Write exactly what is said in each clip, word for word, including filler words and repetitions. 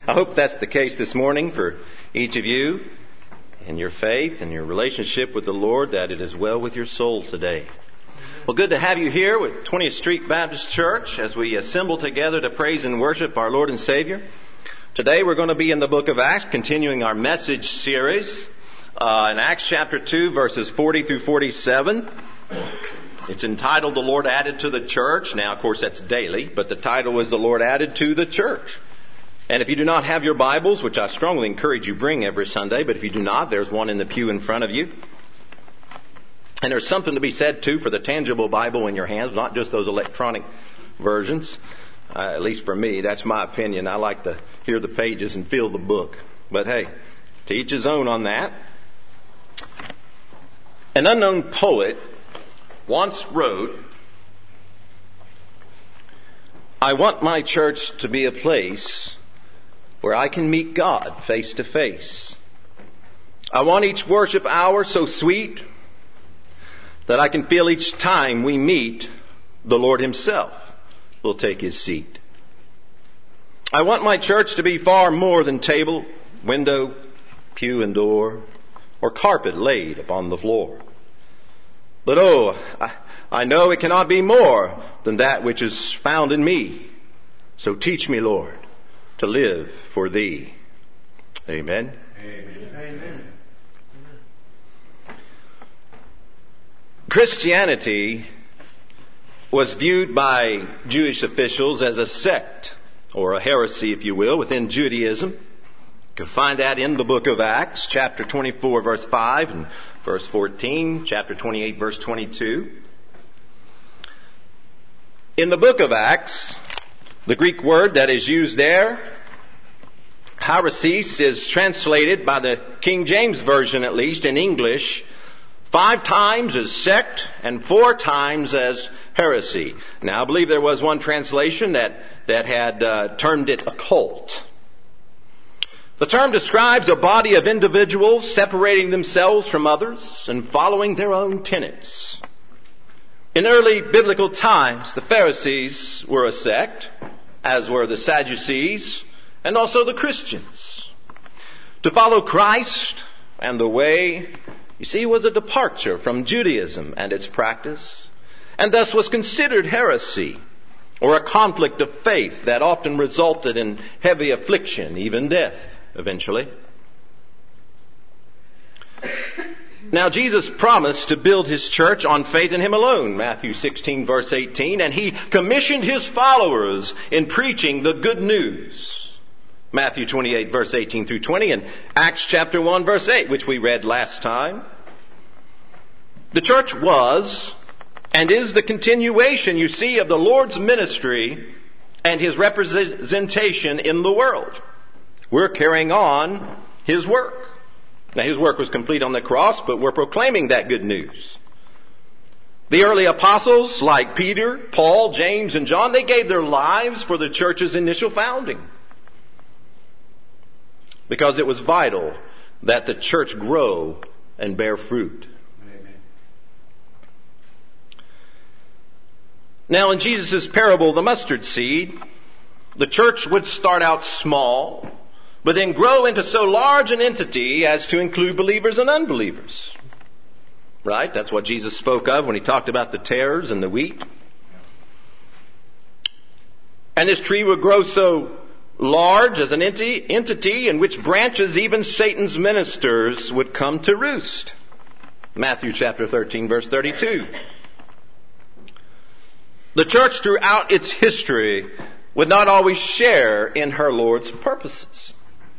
I hope that's the case this morning for each of you in your faith and your relationship with the Lord, that it is well with your soul today. Well, good to have you here with twentieth Street Baptist Church as we assemble together to praise and worship our Lord and Savior. Today we're going to be in the book of Acts, continuing our message series uh, in Acts chapter two, verses forty through forty-seven. It's entitled, The Lord Added to the Church. Now, of course, that's daily, but the title was The Lord Added to the Church. And if you do not have your Bibles, which I strongly encourage you bring every Sunday, but if you do not, there's one in the pew in front of you. And there's something to be said, too, for the tangible Bible in your hands, not just those electronic versions. Uh, at least for me, that's my opinion. I like to hear the pages and feel the book. But hey, to each his own on that. An unknown poet once wrote, "I want my church to be a place where I can meet God face to face. I want each worship hour so sweet that I can feel each time we meet the Lord Himself will take His seat. I want my church to be far more than table, window, pew and door, or carpet laid upon the floor. But oh, I, I know it cannot be more than that which is found in me. So teach me, Lord, to live for Thee." Amen. Amen. Amen. Christianity was viewed by Jewish officials as a sect, or a heresy, if you will, within Judaism. You can find that in the book of Acts, chapter twenty-four, verse five, and verse fourteen, chapter twenty-eight, verse twenty-two. In the book of Acts, the Greek word that is used there, heresis, is translated by the King James Version, at least in English, five times as sect and four times as heresy. Now, I believe there was one translation that, that had uh, termed it a cult. The term describes a body of individuals separating themselves from others and following their own tenets. In early biblical times, the Pharisees were a sect, as were the Sadducees, and also the Christians. To follow Christ and the way, you see, was a departure from Judaism and its practice, and thus was considered heresy, or a conflict of faith that often resulted in heavy affliction, even death, eventually. Now, Jesus promised to build His church on faith in Him alone, Matthew sixteen, verse eighteen, and He commissioned His followers in preaching the good news, Matthew twenty-eight, verse eighteen through twenty, and Acts chapter one, verse eight, which we read last time. The church was and is the continuation, you see, of the Lord's ministry and His representation in the world. We're carrying on His work. Now, His work was complete on the cross, but we're proclaiming that good news. The early apostles, like Peter, Paul, James, and John, they gave their lives for the church's initial founding, because it was vital that the church grow and bear fruit. Amen. Now, in Jesus' parable, the mustard seed, the church would start out small, but then grow into so large an entity as to include believers and unbelievers. Right? That's what Jesus spoke of when He talked about the tares and the wheat. And this tree would grow so large as an entity, entity in which branches even Satan's ministers would come to roost. Matthew chapter thirteen, verse thirty-two. The church throughout its history would not always share in her Lord's purposes.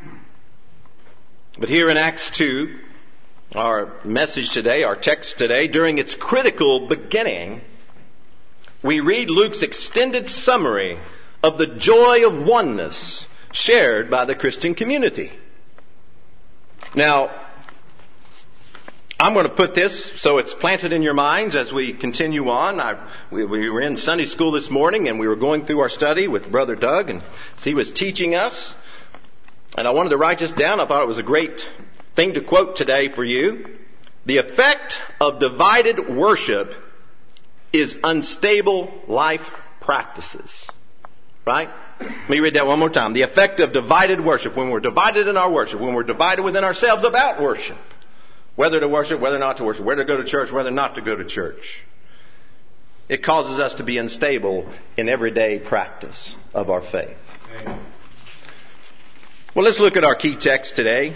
But here in Acts two, our message today, our text today, during its critical beginning, we read Luke's extended summary of the joy of oneness shared by the Christian community. Now, I'm going to put this so it's planted in your minds as we continue on. I, we, we were in Sunday school this morning and we were going through our study with Brother Doug, and he was teaching us. And I wanted to write this down. I thought it was a great thing to quote today for you. The effect of divided worship is unstable life practices. Right? Let me read that one more time. The effect of divided worship. When we're divided in our worship, when we're divided within ourselves about worship, whether to worship, whether not to worship, whether to go to church, whether not to go to church, it causes us to be unstable in everyday practice of our faith. Amen. Well, let's look at our key text today.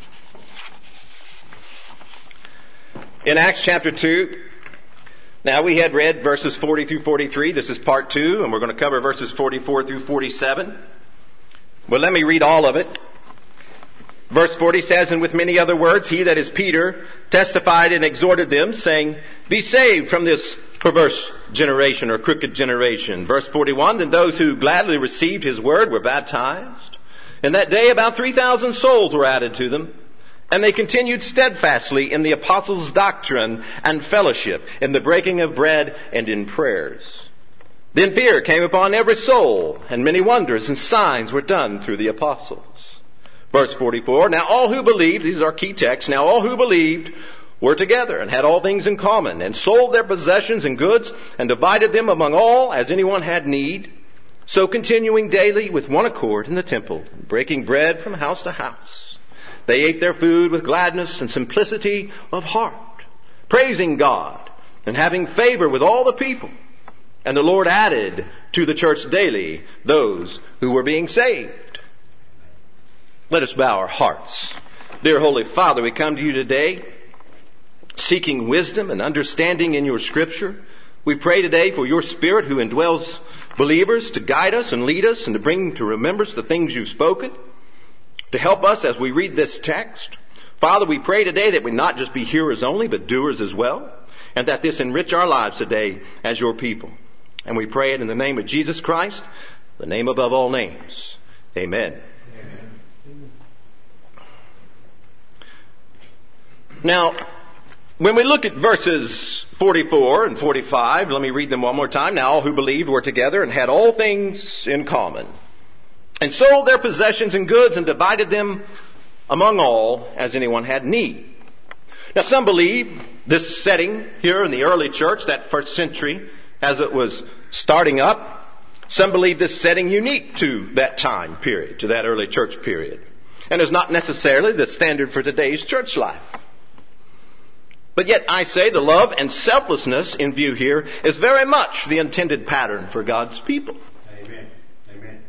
In Acts chapter two, now we had read verses forty through forty-three. This is part two, and we're going to cover verses forty-four through forty-seven. But let me read all of it. Verse forty says, "And with many other words, he, that is Peter, testified and exhorted them, saying, Be saved from this perverse generation," or crooked generation. Verse forty-one, "Then those who gladly received his word were baptized. And that day about three thousand souls were added to them. And they continued steadfastly in the apostles' doctrine and fellowship, in the breaking of bread and in prayers. Then fear came upon every soul, and many wonders and signs were done through the apostles." Verse forty-four, "Now all who believed," these are our key texts, "now all who believed were together and had all things in common, and sold their possessions and goods, and divided them among all as anyone had need. So continuing daily with one accord in the temple, breaking bread from house to house, they ate their food with gladness and simplicity of heart, praising God and having favor with all the people. And the Lord added to the church daily those who were being saved." Let us bow our hearts. Dear Holy Father, we come to you today seeking wisdom and understanding in your Scripture. We pray today for your Spirit who indwells believers to guide us and lead us and to bring to remembrance the things you've spoken, to help us as we read this text. Father, we pray today that we not just be hearers only, but doers as well, and that this enrich our lives today as your people. And we pray it in the name of Jesus Christ, the name above all names. Amen. Amen. Now, when we look at verses forty-four and forty-five, let me read them one more time. "Now all who believed were together and had all things in common, and sold their possessions and goods and divided them among all as anyone had need." Now some believe this setting here in the early church, that first century, as it was starting up, some believe this setting unique to that time period, to that early church period, and is not necessarily the standard for today's church life. But yet I say the love and selflessness in view here is very much the intended pattern for God's people. Amen. Amen.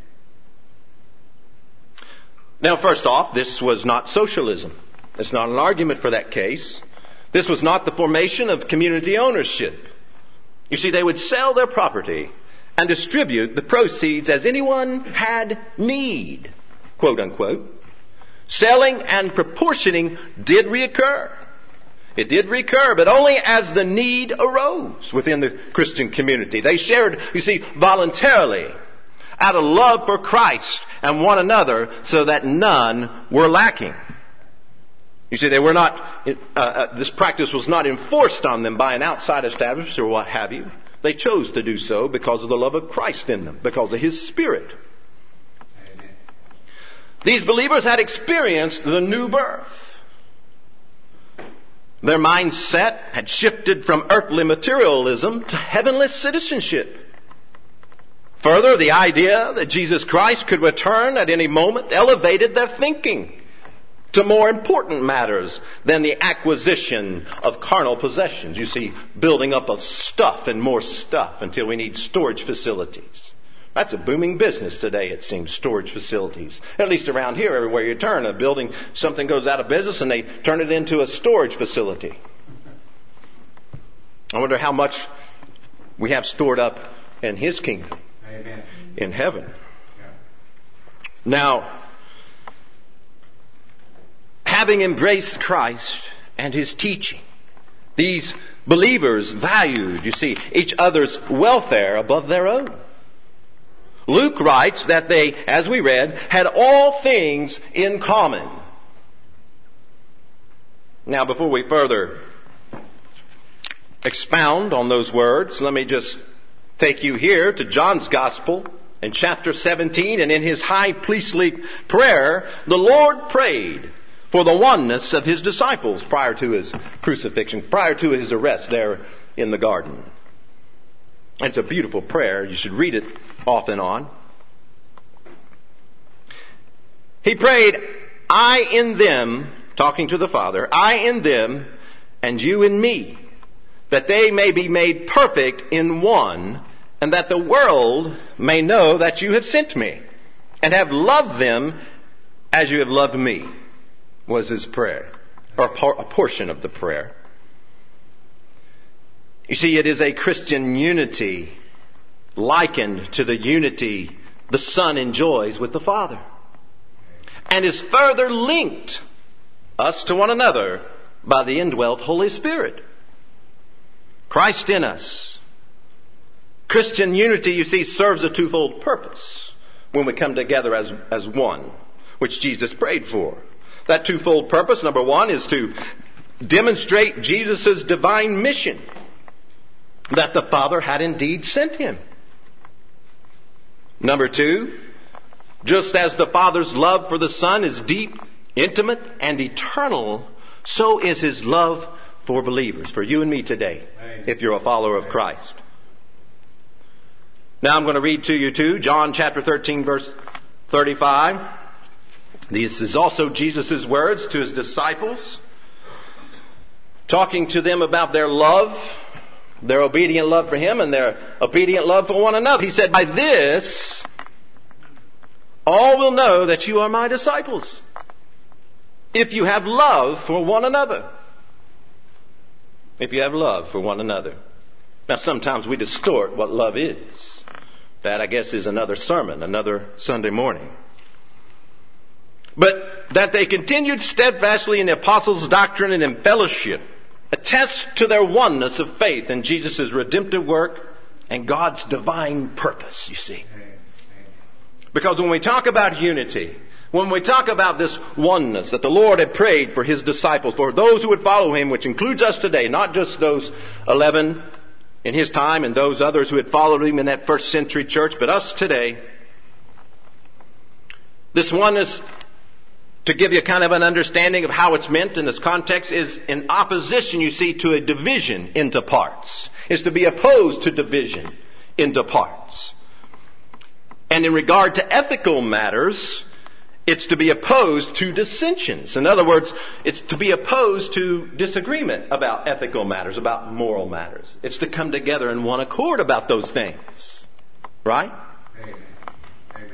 Now, first off, this was not socialism. It's not an argument for that case. This was not the formation of community ownership. You see, they would sell their property and distribute the proceeds as anyone had need, quote unquote. Selling and proportioning did reoccur. It did recur, but only as the need arose within the Christian community. They shared, you see, voluntarily, out of love for Christ and one another, so that none were lacking. You see, they were not, uh, uh, this practice was not enforced on them by an outside establishment or what have you. They chose to do so because of the love of Christ in them, because of His Spirit. Amen. These believers had experienced the new birth. Their mindset had shifted from earthly materialism to heavenly citizenship. Further, the idea that Jesus Christ could return at any moment elevated their thinking to more important matters than the acquisition of carnal possessions. You see, building up of stuff and more stuff until we need storage facilities. That's a booming business today, it seems, storage facilities. At least around here, everywhere you turn, a building, something goes out of business and they turn it into a storage facility. I wonder how much we have stored up in His kingdom. Amen. In heaven. Yeah. Now, having embraced Christ and His teaching, these believers valued, you see, each other's welfare above their own. Luke writes that they, as we read, had all things in common. Now, before we further expound on those words, let me just take you here to John's Gospel in chapter seventeen, and in his high priestly prayer, the Lord prayed for the oneness of His disciples prior to His crucifixion, prior to His arrest there in the garden. It's a beautiful prayer. You should read it off and on. He prayed, I in them, talking to the Father, I in them, and you in me, that they may be made perfect in one, and that the world may know that you have sent me, and have loved them as you have loved me, was his prayer, or a portion of the prayer. You see, it is a Christian unity likened to the unity the Son enjoys with the Father, and is further linked us to one another by the indwelt Holy Spirit. Christ in us. Christian unity, you see, serves a twofold purpose when we come together as, as one, which Jesus prayed for. That twofold purpose, number one, is to demonstrate Jesus' divine mission, that the Father had indeed sent him. Number two, just as the Father's love for the Son is deep, intimate, and eternal, so is his love for believers, for you and me today, if you're a follower of Christ. Now I'm going to read to you too, John chapter thirteen, verse thirty-five. This is also Jesus' words to his disciples, talking to them about their love, their obedient love for him and their obedient love for one another. He said, by this, all will know that you are my disciples, if you have love for one another. If you have love for one another. Now sometimes we distort what love is. That, I guess, is another sermon, another Sunday morning. But that they continued steadfastly in the apostles' doctrine and in fellowship attests to their oneness of faith in Jesus' redemptive work and God's divine purpose, you see. Because when we talk about unity, when we talk about this oneness that the Lord had prayed for his disciples, for those who would follow him, which includes us today, not just those eleven in his time and those others who had followed him in that first century church, but us today, this oneness, to give you kind of an understanding of how it's meant in this context, is in opposition, you see, to a division into parts. It's to be opposed to division into parts. And in regard to ethical matters, it's to be opposed to dissensions. In other words, it's to be opposed to disagreement about ethical matters, about moral matters. It's to come together in one accord about those things. Right? Amen. Amen.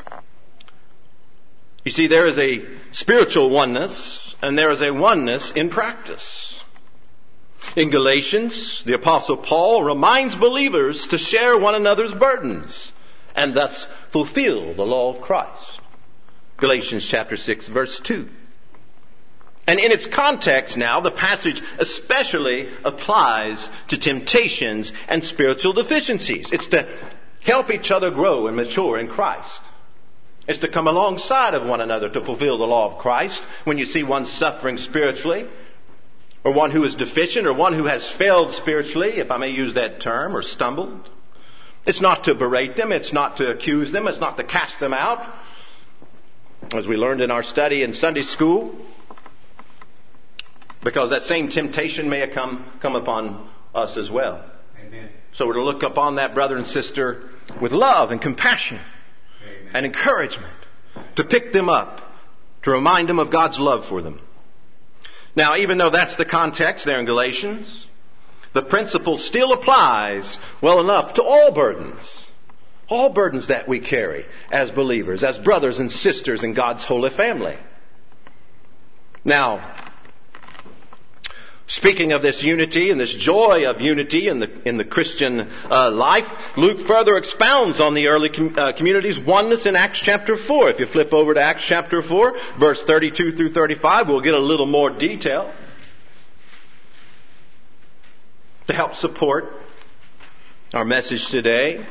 You see, there is a spiritual oneness, and there is a oneness in practice. In Galatians, the Apostle Paul reminds believers to share one another's burdens, and thus fulfill the law of Christ. Galatians chapter six, verse two. And in its context now, the passage especially applies to temptations and spiritual deficiencies. It's to help each other grow and mature in Christ. It's to come alongside of one another to fulfill the law of Christ. When you see one suffering spiritually, or one who is deficient, or one who has failed spiritually, if I may use that term, or stumbled, it's not to berate them, it's not to accuse them, it's not to cast them out. As we learned in our study in Sunday school, because that same temptation may come, come upon us as well. Amen. So we're to look upon that brother and sister with love and compassion. Amen. And encouragement, to pick them up, to remind them of God's love for them. Now, even though that's the context there in Galatians, the principle still applies well enough to all burdens. All burdens that we carry as believers, as brothers and sisters in God's holy family. Now, speaking of this unity and this joy of unity in the in the Christian uh, life, Luke further expounds on the early com- uh, community's oneness in Acts chapter four. If you flip over to Acts chapter four, verse thirty-two through thirty-five, we'll get a little more detail to help support our message today.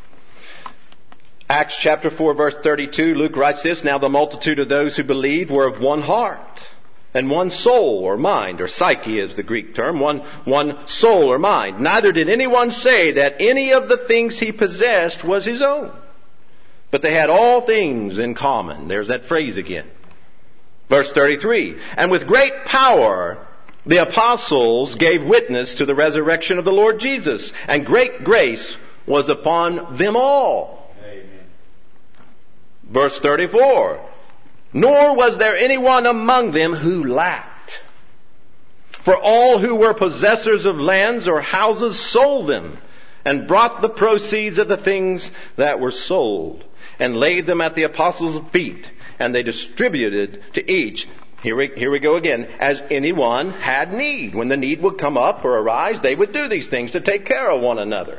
Acts chapter four, verse thirty-two, Luke writes this, now the multitude of those who believed were of one heart and one soul or mind, or psyche is the Greek term, one, one soul or mind. Neither did anyone say that any of the things he possessed was his own, but they had all things in common. There's that phrase again. Verse thirty-three, and with great power the apostles gave witness to the resurrection of the Lord Jesus, and great grace was upon them all. Amen. Verse thirty-four, Nor was there anyone among them who lacked. For all who were possessors of lands or houses sold them, and brought the proceeds of the things that were sold, and laid them at the apostles' feet, and they distributed to each. Here we, here we go again. As anyone had need. When the need would come up or arise, they would do these things to take care of one another.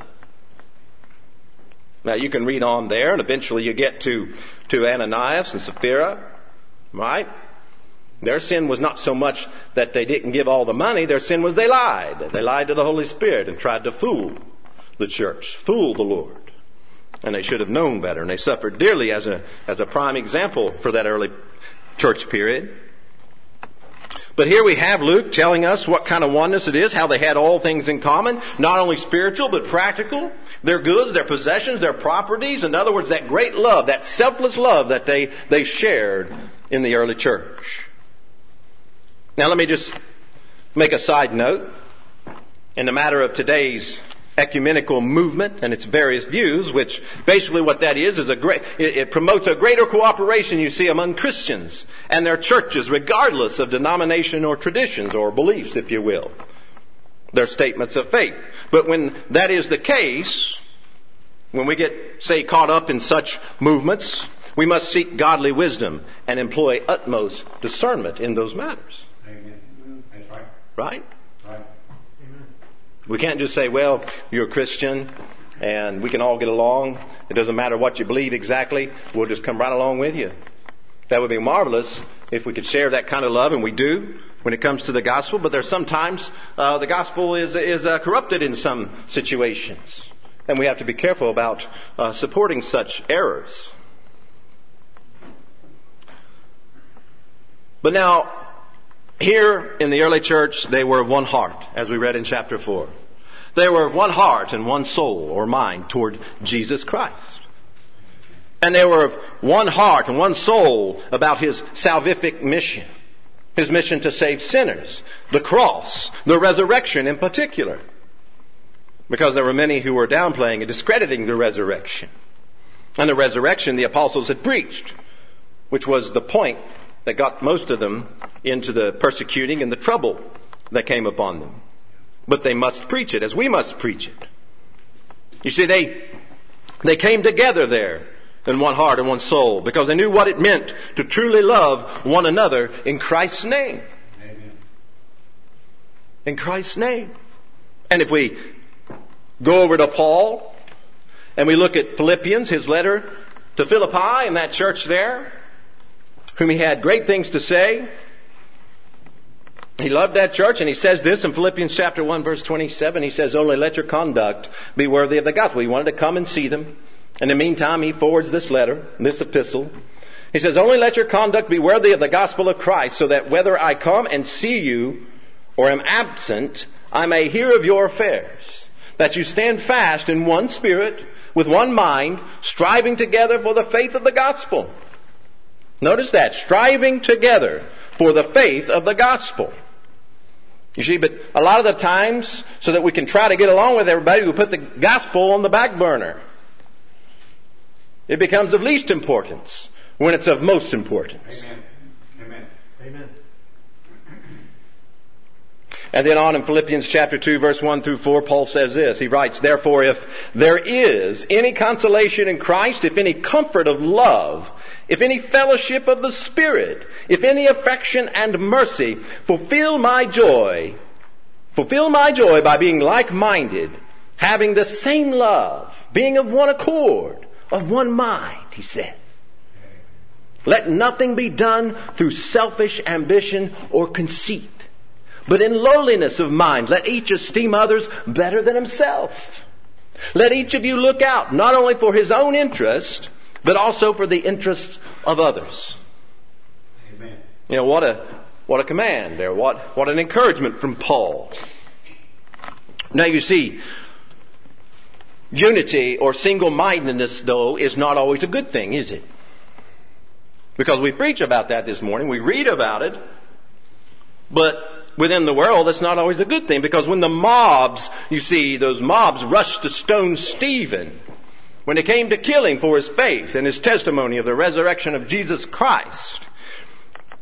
Now you can read on there, and eventually you get to, to Ananias and Sapphira, right? Their sin was not so much that they didn't give all the money. Their sin was they lied. They lied to the Holy Spirit and tried to fool the church, fool the Lord. And they should have known better, and they suffered dearly as a, as a prime example for that early church period. But here we have Luke telling us what kind of oneness it is, how they had all things in common, not only spiritual but practical, their goods, their possessions, their properties. In other words, that great love, that selfless love that they, they shared in the early church. Now let me just make a side note. In the matter of today's ecumenical movement and its various views, which basically what that is, is a great, it, it promotes a greater cooperation, you see, among Christians and their churches, regardless of denomination or traditions or beliefs, if you will. Their statements of faith. But when that is the case, when we get, say, caught up in such movements, we must seek godly wisdom and employ utmost discernment in those matters. Amen. That's right. Right? Right. Amen. We can't just say, well, you're a Christian and we can all get along. It doesn't matter what you believe exactly. We'll just come right along with you. That would be marvelous if we could share that kind of love, and we do when it comes to the gospel. But there's sometimes uh, the gospel is, is uh, corrupted in some situations. And we have to be careful about uh, supporting such errors. But now, here in the early church, they were of one heart, as we read in chapter four. They were of one heart and one soul or mind toward Jesus Christ. And they were of one heart and one soul about His salvific mission. His mission to save sinners. The cross. The resurrection in particular. Because there were many who were downplaying and discrediting the resurrection. And the resurrection the apostles had preached, which was the point that got most of them into the persecuting and the trouble that came upon them. But they must preach it, as we must preach it. You see, they they came together there in one heart and one soul, because they knew what it meant to truly love one another in Christ's name. Amen. In Christ's name. And if we go over to Paul and we look at Philippians, his letter to Philippi and that church there, whom he had great things to say. He loved that church, and he says this in Philippians chapter one, verse twenty-seven. He says, only let your conduct be worthy of the gospel. He wanted to come and see them. In the meantime, he forwards this letter, this epistle. He says, only let your conduct be worthy of the gospel of Christ, so that whether I come and see you or am absent, I may hear of your affairs. That you stand fast in one spirit, with one mind, striving together for the faith of the gospel. Notice that, striving together for the faith of the gospel. You see, but a lot of the times, so that we can try to get along with everybody, we put the gospel on the back burner. It becomes of least importance when it's of most importance. Amen. Amen. Amen. And then on in Philippians chapter two, verse one through four, Paul says this. He writes, therefore, if there is any consolation in Christ, if any comfort of love, if any fellowship of the Spirit, if any affection and mercy, fulfill my joy. Fulfill my joy by being like-minded, having the same love, being of one accord, of one mind, he said. Let nothing be done through selfish ambition or conceit, but in lowliness of mind, let each esteem others better than himself. Let each of you look out, not only for his own interest, but also for the interests of others. Amen. You know, what a what a command there. What what an encouragement from Paul. Now you see, unity or single-mindedness, though, is not always a good thing, is it? Because we preach about that this morning. We read about it. But within the world, that's not always a good thing. Because when the mobs, you see, those mobs rushed to stone Stephen, when they came to kill him for his faith and his testimony of the resurrection of Jesus Christ,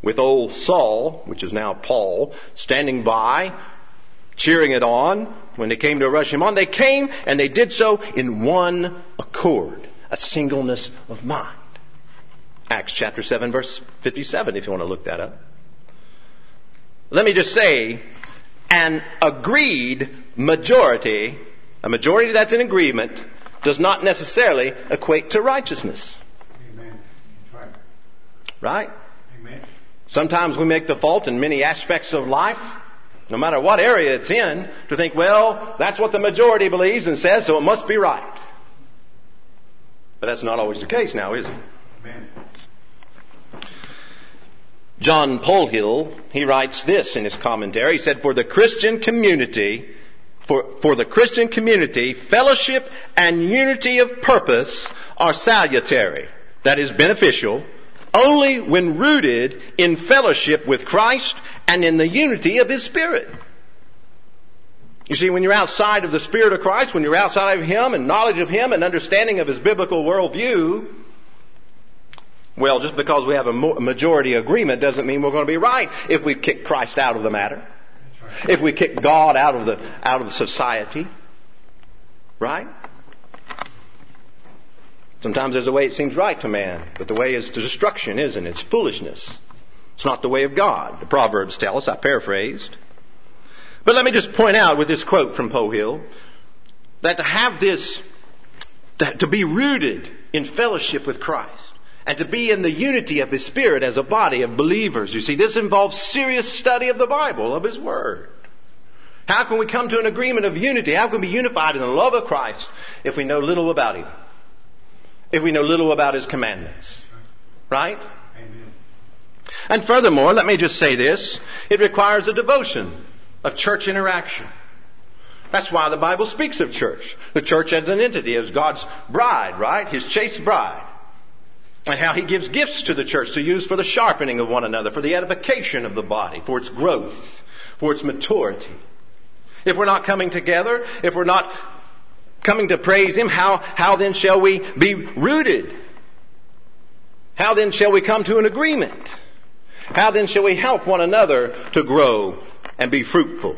with old Saul, which is now Paul, standing by, cheering it on when they came to rush him on. They came and they did so in one accord, a singleness of mind. Acts chapter seven, verse fifty-seven, if you want to look that up. Let me just say, an agreed majority, a majority that's in agreement, does not necessarily equate to righteousness. Amen. That's right. Right? Amen. Sometimes we make the fault in many aspects of life, no matter what area it's in, to think, well, that's what the majority believes and says, so it must be right. But that's not always the case now, is it? Amen. John Polhill, he writes this in his commentary. He said, for the Christian community, for, for the Christian community, fellowship and unity of purpose are salutary, that is beneficial, only when rooted in fellowship with Christ and in the unity of His Spirit. You see, when you're outside of the Spirit of Christ, when you're outside of Him and knowledge of Him and understanding of His biblical worldview, well, just because we have a majority agreement doesn't mean we're going to be right if we kick Christ out of the matter. Right. If we kick God out of the out of society. Right? Sometimes there's a way it seems right to man, but the way is to destruction, isn't it? It's foolishness. It's not the way of God. The Proverbs tell us, I paraphrased. But let me just point out with this quote from Polhill, that to have this, to be rooted in fellowship with Christ, and to be in the unity of His Spirit as a body of believers. You see, this involves serious study of the Bible, of His Word. How can we come to an agreement of unity? How can we be unified in the love of Christ if we know little about Him? If we know little about His commandments? Right? Amen. And furthermore, let me just say this. It requires a devotion of church interaction. That's why the Bible speaks of church. The church as an entity, as God's bride, right? His chaste bride. And how He gives gifts to the church to use for the sharpening of one another, for the edification of the body, for its growth, for its maturity. If we're not coming together, if we're not coming to praise Him, how, how then shall we be rooted? How then shall we come to an agreement? How then shall we help one another to grow and be fruitful?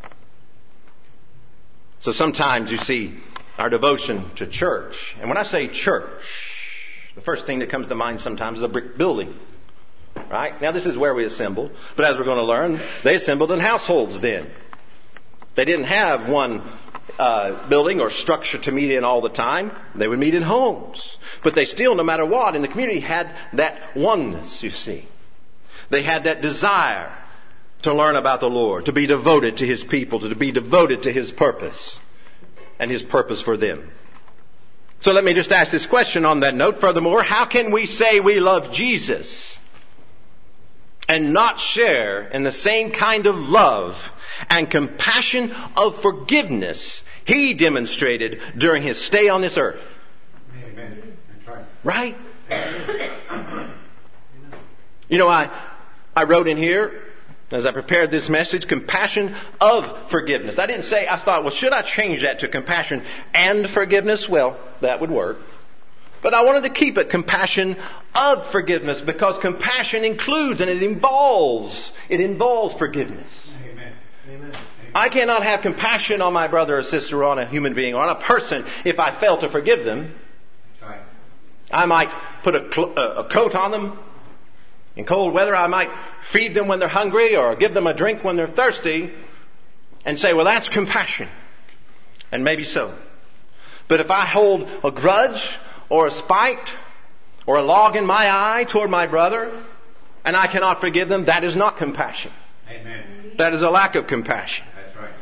So sometimes you see our devotion to church, and when I say church, the first thing that comes to mind sometimes is a brick building. Right? Now this is where we assemble. But as we're going to learn, they assembled in households then. They didn't have one uh, building or structure to meet in all the time. They would meet in homes. But they still, no matter what, in the community had that oneness, you see. They had that desire to learn about the Lord, to be devoted to His people, to be devoted to His purpose and His purpose for them. So let me just ask this question on that note. Furthermore, how can we say we love Jesus and not share in the same kind of love and compassion of forgiveness He demonstrated during His stay on this earth? Amen. That's right. Right? You know, I, I wrote in here, as I prepared this message, compassion of forgiveness. I didn't say, I thought, well, should I change that to compassion and forgiveness? Well, that would work. But I wanted to keep it compassion of forgiveness, because compassion includes and it involves, it involves forgiveness. Amen. Amen. I cannot have compassion on my brother or sister or on a human being or on a person if I fail to forgive them. That's right. I might put a, cl- a coat on them. In cold weather, I might feed them when they're hungry or give them a drink when they're thirsty and say, well, that's compassion. And maybe so. But if I hold a grudge or a spite or a log in my eye toward my brother and I cannot forgive them, that is not compassion. Amen. That is a lack of compassion. That's right.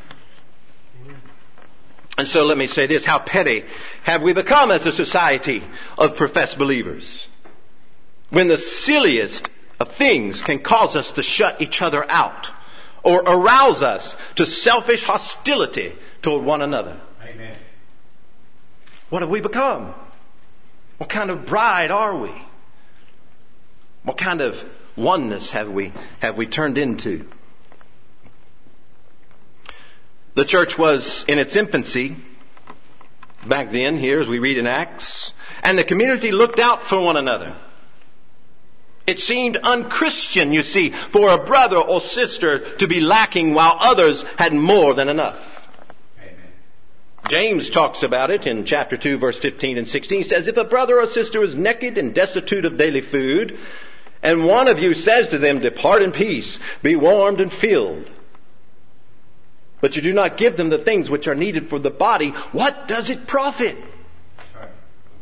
And so let me say this. How petty have we become as a society of professed believers? When the silliest of things can cause us to shut each other out or arouse us to selfish hostility toward one another. Amen. What have we become? What kind of bride are we? What kind of oneness have we have we turned into? The church was in its infancy back then, here as we read in Acts, and the community looked out for one another. It seemed unchristian, you see, for a brother or sister to be lacking while others had more than enough. Amen. James talks about it in chapter two, verse fifteen and sixteen. He says, if a brother or sister is naked and destitute of daily food, and one of you says to them, depart in peace, be warmed and filled, but you do not give them the things which are needed for the body, what does it profit? That's right.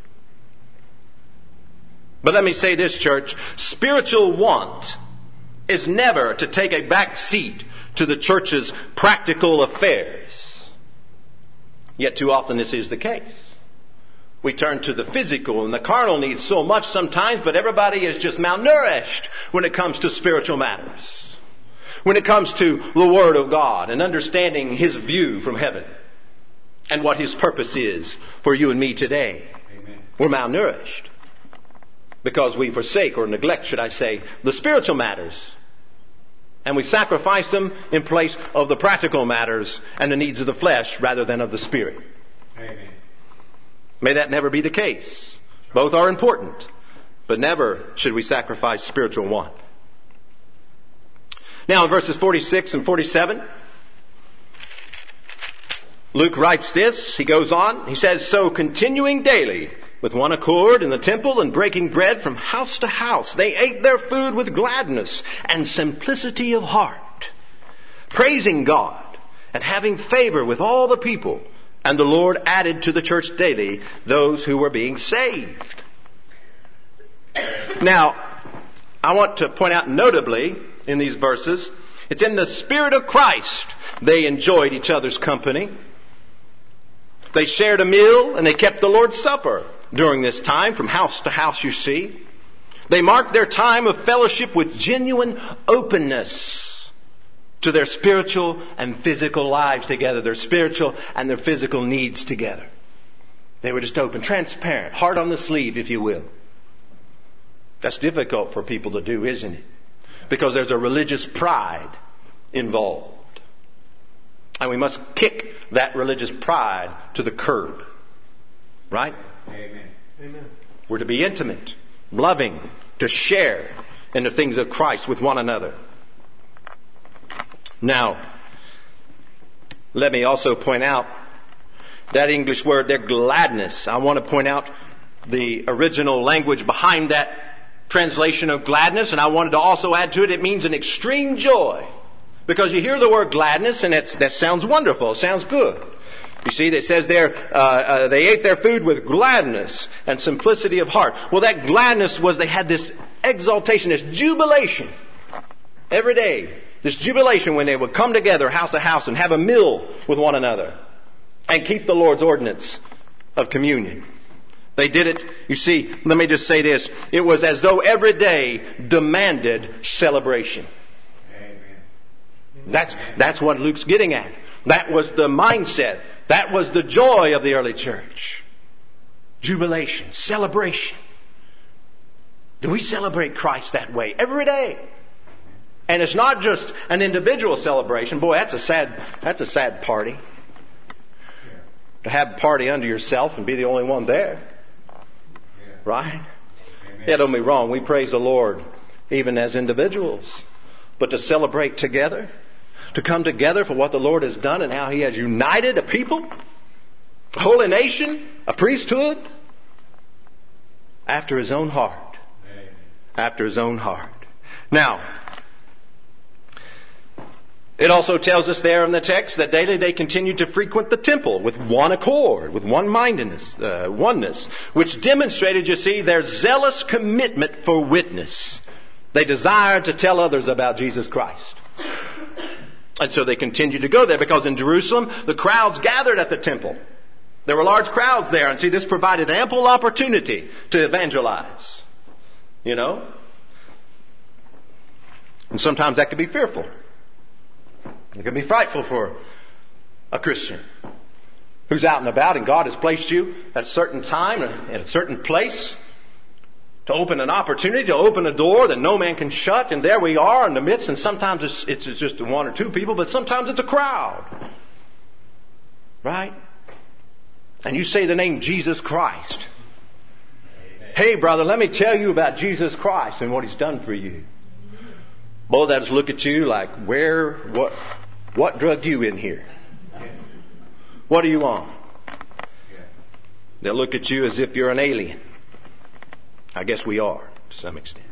But let me say this, church. Spiritual want is never to take a back seat to the church's practical affairs. Yet too often this is the case. We turn to the physical and the carnal needs so much sometimes, but everybody is just malnourished when it comes to spiritual matters. When it comes to the Word of God and understanding His view from heaven and what His purpose is for you and me today. Amen. We're malnourished because we forsake or neglect, should I say, the spiritual matters. And we sacrifice them in place of the practical matters and the needs of the flesh rather than of the spirit. Amen. May that never be the case. Both are important, but never should we sacrifice spiritual want. Now in verses forty-six and forty-seven, Luke writes this. He goes on. He says, so continuing daily with one accord in the temple and breaking bread from house to house, they ate their food with gladness and simplicity of heart, praising God and having favor with all the people. And the Lord added to the church daily those who were being saved. Now, I want to point out notably in these verses, it's in the Spirit of Christ they enjoyed each other's company. They shared a meal and they kept the Lord's Supper during this time from house to house, you see. They marked their time of fellowship with genuine openness to their spiritual and physical lives together, their spiritual and their physical needs together. They were just open, transparent, heart on the sleeve, if you will. That's difficult for people to do, isn't it? Because there's a religious pride involved. And we must kick that religious pride to the curb. Right? Amen. Amen. We're to be intimate, loving, to share in the things of Christ with one another. Now, let me also point out that English word, their gladness. I want to point out the original language behind that translation of gladness, and I wanted to also add to it, it means an extreme joy. Because you hear the word gladness, and it's, that sounds wonderful, it sounds good. You see, it says there, uh, uh, they ate their food with gladness and simplicity of heart. Well, that gladness was they had this exaltation, this jubilation every day. This jubilation when they would come together house to house and have a meal with one another and keep the Lord's ordinance of communion. They did it, you see, let me just say this. It was as though every day demanded celebration. Amen. That's, that's what Luke's getting at. That was the mindset. That was the joy of the early church. Jubilation, celebration. Do we celebrate Christ that way every day? And it's not just an individual celebration. Boy, that's a sad, that's a sad party. To have a party unto yourself and be the only one there. Right? Yeah, don't be wrong. We praise the Lord even as individuals. But to celebrate together, to come together for what the Lord has done and how He has united a people, a holy nation, a priesthood, after His own heart. After His own heart. Now, it also tells us there in the text that daily they continued to frequent the temple with one accord, with one mindedness, uh, oneness, which demonstrated, you see, their zealous commitment for witness. They desired to tell others about Jesus Christ. And so they continued to go there because in Jerusalem, the crowds gathered at the temple. There were large crowds there, and see, this provided ample opportunity to evangelize. You know? And sometimes that could be fearful. It can be frightful for a Christian who's out and about and God has placed you at a certain time, at a certain place to open an opportunity, to open a door that no man can shut. And there we are in the midst, and sometimes it's, it's just one or two people, but sometimes it's a crowd. Right? And you say the name Jesus Christ. Hey, brother, let me tell you about Jesus Christ and what He's done for you. Boy, they'll just look at you like, where, what, what drugged you in here? What are you on? They'll look at you as if you're an alien. I guess we are, to some extent.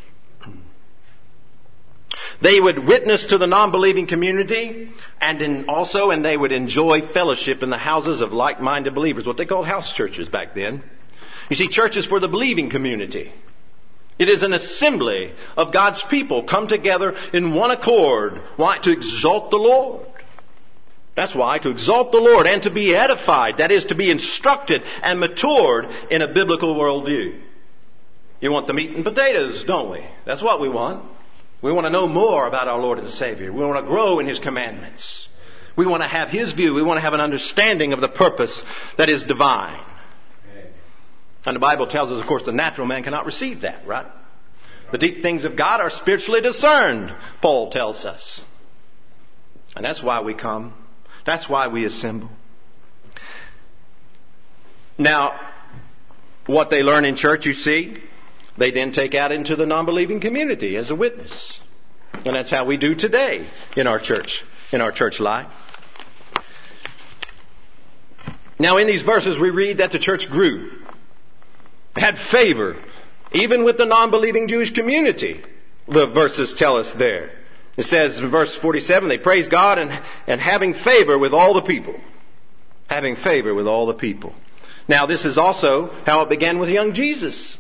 They would witness to the non-believing community and in also, and they would enjoy fellowship in the houses of like-minded believers, what they called house churches back then. You see, church is for the believing community. It is an assembly of God's people come together in one accord. Why? To exalt the Lord. That's why, to exalt the Lord and to be edified. That is, to be instructed and matured in a biblical worldview. You want the meat and potatoes, don't we? That's what we want. We want to know more about our Lord and Savior. We want to grow in His commandments. We want to have His view. We want to have an understanding of the purpose that is divine. And the Bible tells us, of course, the natural man cannot receive that, right? The deep things of God are spiritually discerned, Paul tells us. And that's why we come. That's why we assemble. Now, what they learn in church, you see, they then take out into the non-believing community as a witness. And that's how we do today in our church, in our church life. Now, in these verses, we read that the church grew, had favor, even with the non-believing Jewish community. The verses tell us there. It says in verse forty-seven, they praised God and, and having favor with all the people. Having favor with all the people. Now, this is also how it began with young Jesus.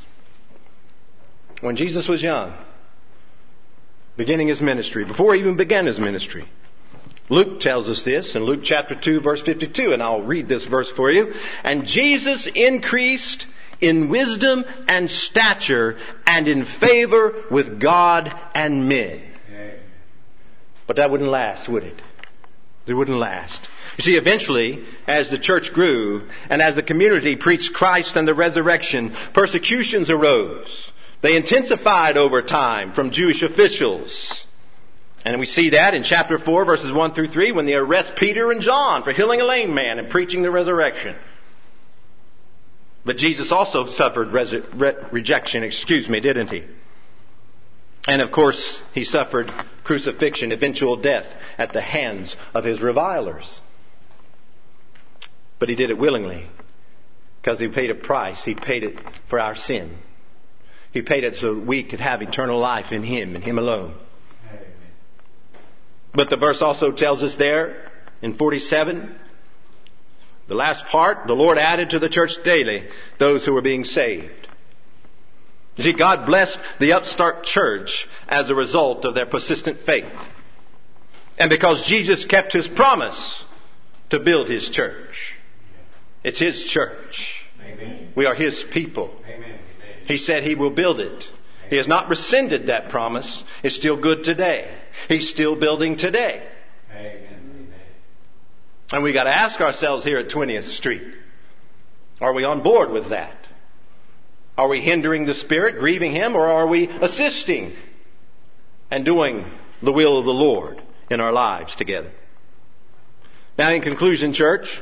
When Jesus was young, beginning His ministry, before He even began His ministry. Luke tells us this in Luke chapter two, verse fifty-two, and I'll read this verse for you. And Jesus increased in wisdom and stature and in favor with God and men. But that wouldn't last, would it? It wouldn't last. You see, eventually, as the church grew and as the community preached Christ and the resurrection, persecutions arose. They intensified over time from Jewish officials. And we see that in chapter four, verses one through three, when they arrest Peter and John for healing a lame man and preaching the resurrection. But Jesus also suffered res- re- rejection, excuse me, didn't He? And of course, He suffered crucifixion, eventual death at the hands of His revilers. But He did it willingly because He paid a price. He paid it for our sin. He paid it so that we could have eternal life in Him and Him alone. Amen. But the verse also tells us there in forty-seven, the last part, the Lord added to the church daily those who were being saved. You see, God blessed the upstart church as a result of their persistent faith. And because Jesus kept His promise to build His church. It's His church. Amen. We are His people. Amen. He said He will build it. He has not rescinded that promise. It's still good today. He's still building today. Amen. And we got to ask ourselves here at twentieth Street, are we on board with that? Are we hindering the Spirit, grieving Him, or are we assisting and doing the will of the Lord in our lives together? Now, in conclusion, church,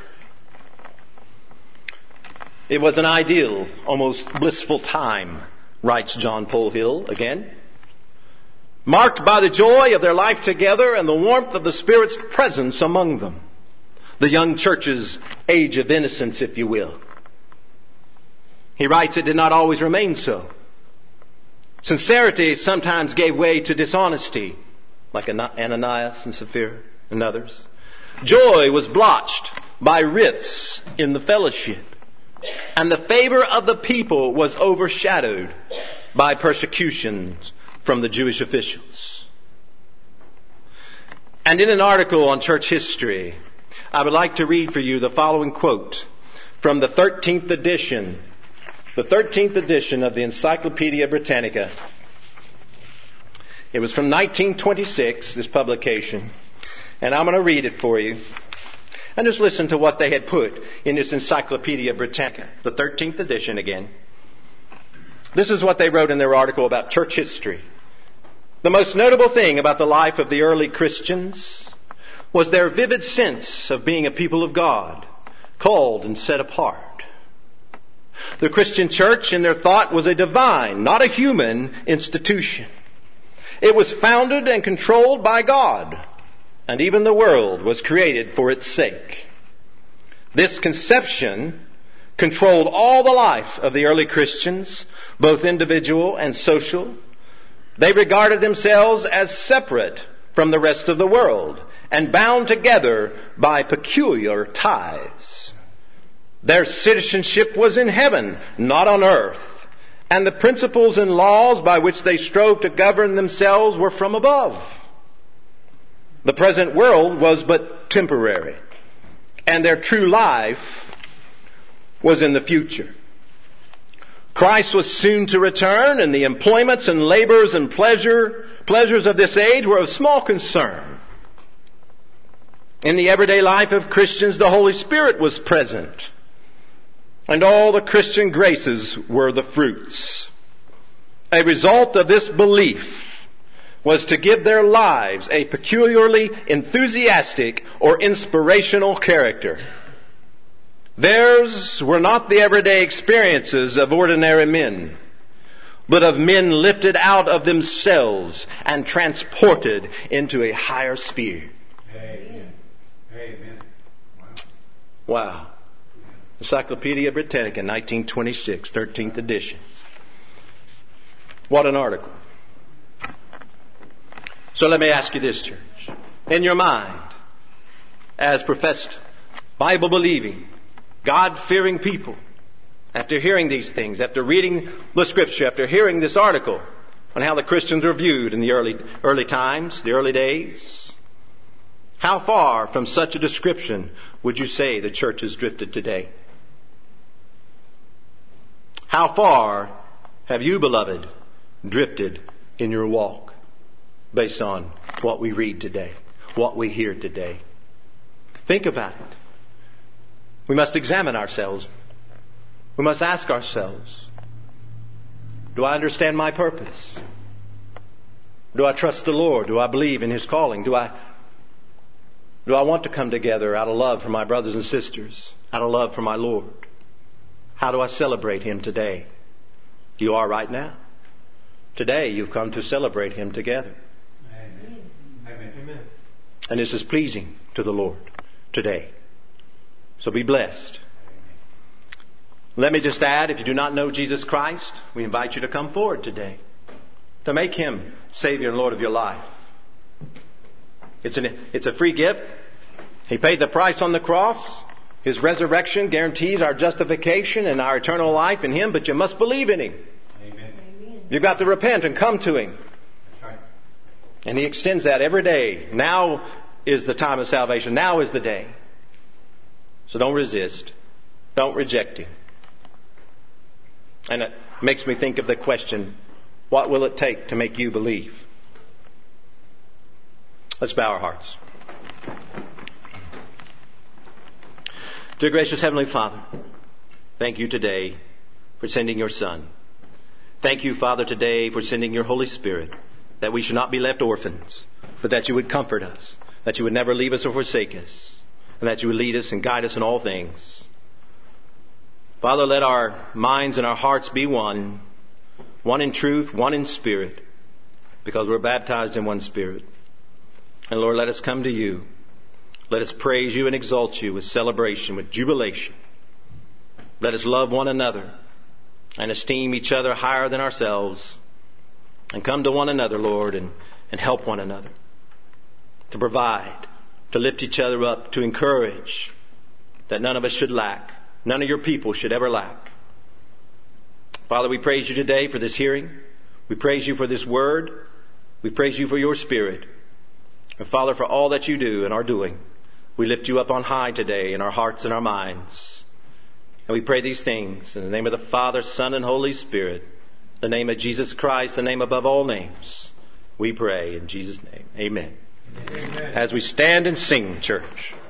it was an ideal, almost blissful time, writes John Polhill again, marked by the joy of their life together and the warmth of the Spirit's presence among them. The young church's age of innocence, if you will. He writes, it did not always remain so. Sincerity sometimes gave way to dishonesty, like Ananias and Sapphira and others. Joy was blotched by rifts in the fellowship. And the favor of the people was overshadowed by persecutions from the Jewish officials. And in an article on church history, I would like to read for you the following quote from the thirteenth edition, the thirteenth edition of the Encyclopedia Britannica. It was from nineteen twenty-six, this publication, and I'm going to read it for you. And just listen to what they had put in this Encyclopedia Britannica, the thirteenth edition again. This is what they wrote in their article about church history. The most notable thing about the life of the early Christians was their vivid sense of being a people of God, called and set apart. The Christian church, in their thought, was a divine, not a human institution. It was founded and controlled by God, and even the world was created for its sake. This conception controlled all the life of the early Christians, both individual and social. They regarded themselves as separate from the rest of the world and bound together by peculiar ties. Their citizenship was in heaven, not on earth, and the principles and laws by which they strove to govern themselves were from above. The present world was but temporary, and their true life was in the future. Christ was soon to return, and the employments and labors and pleasure, pleasures of this age were of small concern. In the everyday life of Christians, the Holy Spirit was present, and all the Christian graces were the fruits. A result of this belief was to give their lives a peculiarly enthusiastic or inspirational character. Theirs were not the everyday experiences of ordinary men, but of men lifted out of themselves and transported into a higher sphere. Amen. Amen. Wow. Wow. Encyclopedia Britannica, nineteen twenty-six, thirteenth edition. What an article. So let me ask you this, church. In your mind, as professed Bible-believing, God-fearing people, after hearing these things, after reading the Scripture, after hearing this article on how the Christians were viewed in the early, early times, the early days, how far from such a description would you say the church has drifted today? How far have you, beloved, drifted in your walk based on what we read today, what we hear today? Think about it. We must examine ourselves. We must ask ourselves, do I understand my purpose? Do I trust the Lord? Do I believe in His calling? Do I, do I want to come together out of love for my brothers and sisters, out of love for my Lord? How do I celebrate Him today? You are right now. Today you've come to celebrate Him together. Amen. Amen. Amen. And this is pleasing to the Lord today. So be blessed. Let me just add, if you do not know Jesus Christ, we invite you to come forward today to make Him Savior and Lord of your life. It's an, it's a free gift. He paid the price on the cross. His resurrection guarantees our justification and our eternal life in Him, but you must believe in Him. Amen. You've got to repent and come to Him. That's right. And He extends that every day. Now is the time of salvation. Now is the day. So don't resist. Don't reject Him. And it makes me think of the question, what will it take to make you believe? Let's bow our hearts. Dear gracious Heavenly Father, thank you today for sending your Son. Thank you, Father, today for sending your Holy Spirit, that we should not be left orphans, but that you would comfort us, that you would never leave us or forsake us, and that you would lead us and guide us in all things. Father, let our minds and our hearts be one, one in truth, one in spirit, because we're baptized in one Spirit. And Lord, let us come to you. Let us praise you and exalt you with celebration, with jubilation. Let us love one another and esteem each other higher than ourselves, and come to one another, Lord, and, and help one another, to provide, to lift each other up, to encourage, that none of us should lack. None of your people should ever lack. Father, we praise you today for this hearing. We praise you for this word. We praise you for your Spirit. And Father, for all that you do and are doing, we lift you up on high today in our hearts and our minds. And we pray these things in the name of the Father, Son, and Holy Spirit, the name of Jesus Christ, the name above all names. We pray in Jesus' name. Amen. Amen. As we stand and sing, church.